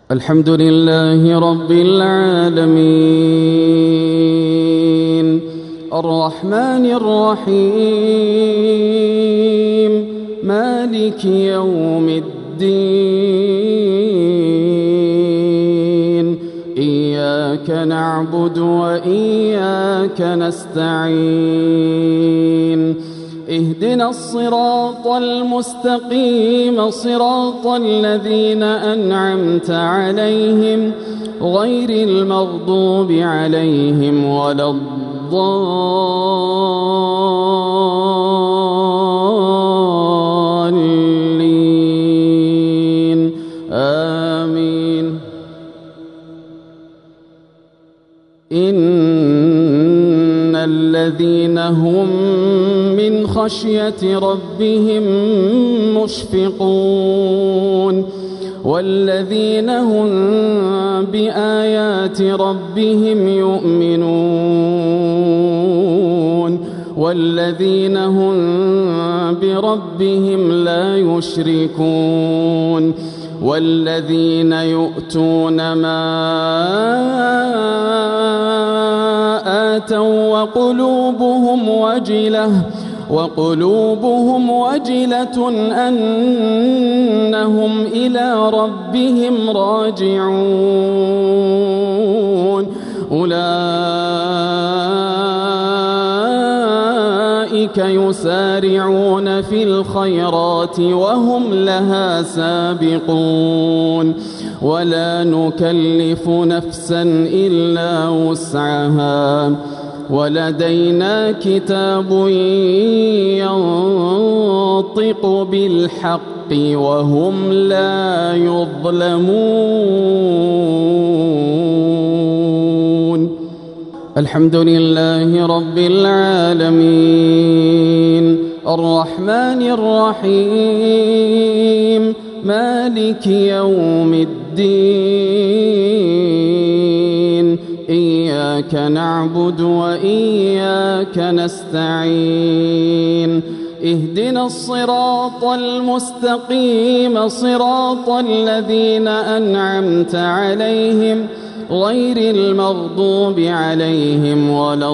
الحمد لله رب العالمين الرحمن الرحيم مالك يوم الدين إياك نعبد وإياك نستعين اهدنا الصراط المستقيم صراط الذين أنعمت عليهم غير المغضوب عليهم ولا الضالين آمين. إن الذين هم من خشية ربهم مشفقون والذين هم بآيات ربهم يؤمنون والذين هم بربهم لا يشركون والذين يؤتون ما آتوا وقلوبهم وجلة أنهم إلى ربهم راجعون أولئك يسارعون في الخيرات وهم لها سابقون ولا نكلف نفسا إلا وسعها ولدينا كتاب ينطق بالحق وهم لا يظلمون. الحمد لله رب العالمين الرحمن الرحيم مالك يوم الدين إياك نعبد وإياك نستعين اهدنا الصراط المستقيم صراط الذين أنعمت عليهم غير المغضوب عليهم ولا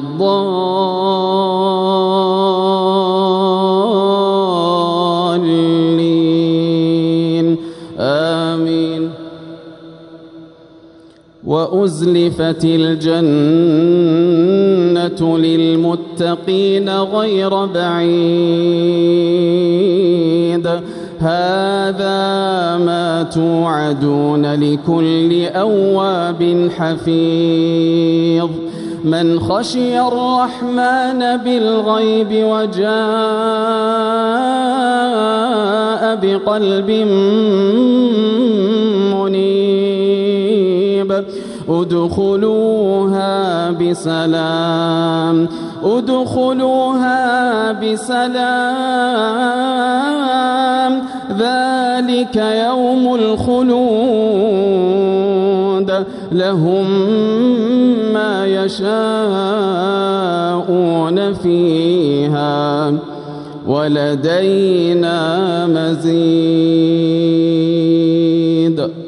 الضالين آمين. وأزلفت الجنة للمتقين غير بعيد هذا ما توعدون لكل أواب حفيظ من خشي الرحمن بالغيب وجاء بقلب منيب ادخلوها بسلام ذلك يوم الخلود لهم ما يشاءون فيها ولدينا مزيد.